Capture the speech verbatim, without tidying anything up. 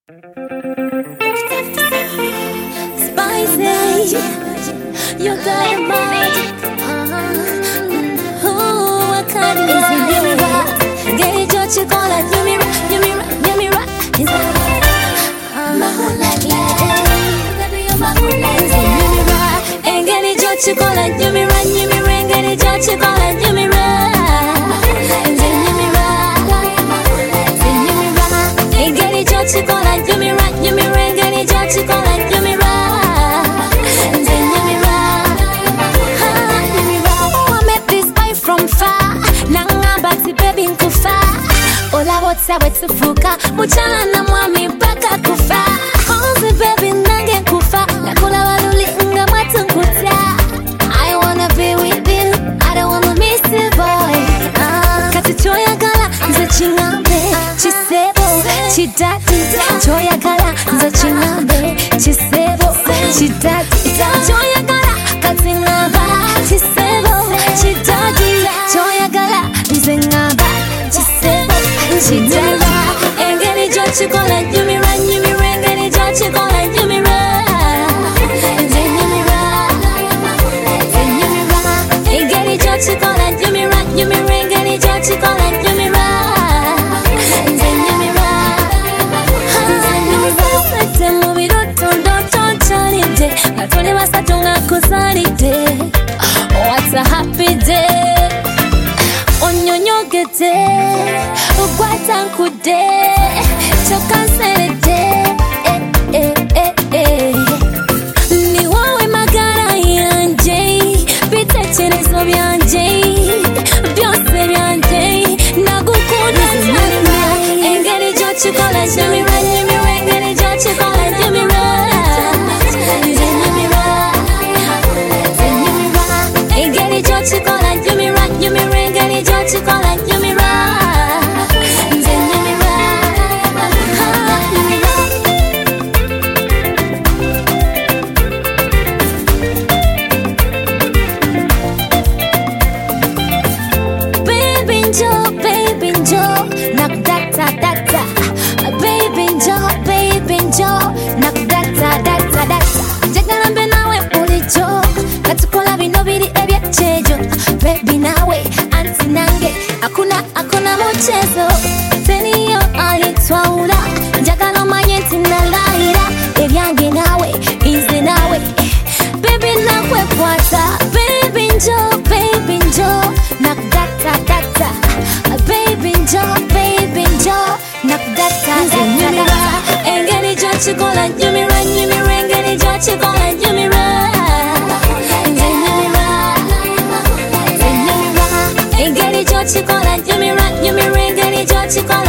Spicy, you're dynamite. Ooh, I can't easy, give me rock. Get it, what you call it, give me rock, give me rock, give me rock. It's Mahulate, baby, you're Mahulate. Give me rock, and get it, what you call it, give me rock, give me ring, get it, what you call it, give me rock. And then give me rock, then give me rock, and get it, what you call it, give me rock, give me ring, get it, what you call it, give me rock. Ola wotsa wetufuka Muchala na mwami mpaka kufa Honzi baby nange kufa Nakula waluli nga mwatu nkuta I wanna be with you I don't wanna miss you boy uh, Kati choya gala nze chingambe Chisebo, chidati Choya gala nze chingambe Chisebo, chidati Choya gala kati ngaba Chisebo, chidati Choya gala nze ngaba Chisebo She did it, and get it, what you call it, give me run, give me ring, get it, what you call it, give me run, and then give me run, then give me run, and get it, what you call it, give me run, give me ring, get it, what you call it, give me run, and then give me run, and then give me run. Let them move it out, don't don't don't turn it day. I told him I said don't have cause on it day. What's a happy day? Onyonyogete Ugwatankude Chokanserete Eh, eh, eh, eh Ni wawe magara yanje Bitekerezo byanje Byose byanje Nagukunda cyane Engeri jo chikola Jimmy run, Jimmy run Engeri jo chikola Jimmy run Jimmy run Jimmy run Engeri jo chikola Jimmy run, Jimmy run Engeri jo chikola Jimmy run Baby nawe, anti nange Akuna, akuna muchezo Teniyo alitwaula Njagala manyeti na lahira Ebyange nawe, inze nawe Baby nakwe kwata Baby njo, baby njo Nakdata, data Baby njo, baby njo Nakdata, data, data Engeni jo chikola, jimmy run, jimmy run Engeni jo chikola, jimmy run What you call it, you me rock, you me ring, get it, what you call it.